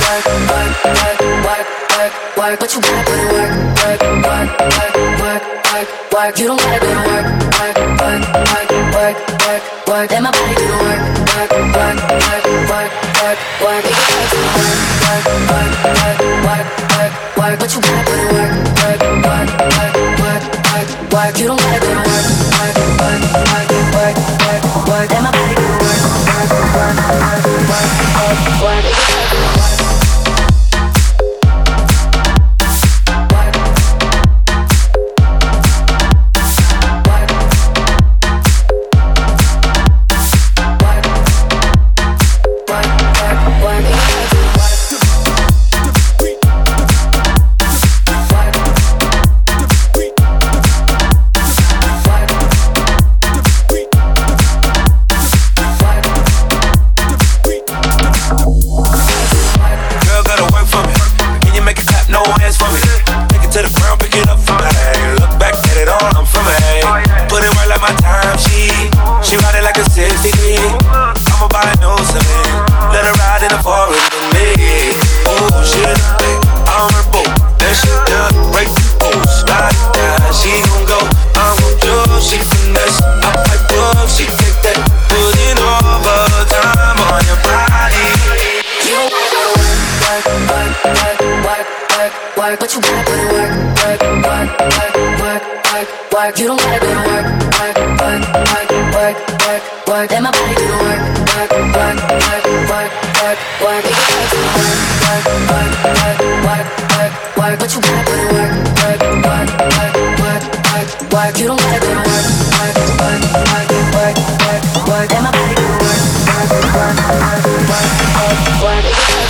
work, but you gotta put in work, work. You don't gotta go to work, work. Let my body do the work, work. You can work, but you gotta put in work, work. You don't gotta go to work, work. Let my body do the work, work. She ride it like a 63. I'ma buy a new cement. Let her ride in the forest with me. Oh shit, I'm her boo. That shit done, break the rules. Ride it down, she gon' go. I'm gon' do, she finesse. I pipe up, she take that. Putting overtime on your body. You don't wanna go to work, but you gotta put in work, work. You don't gotta go to work, work. Let my body do the work, work. You can work, but you gotta put in work, work. You don't gotta go to work, work. Let my body do the work, work.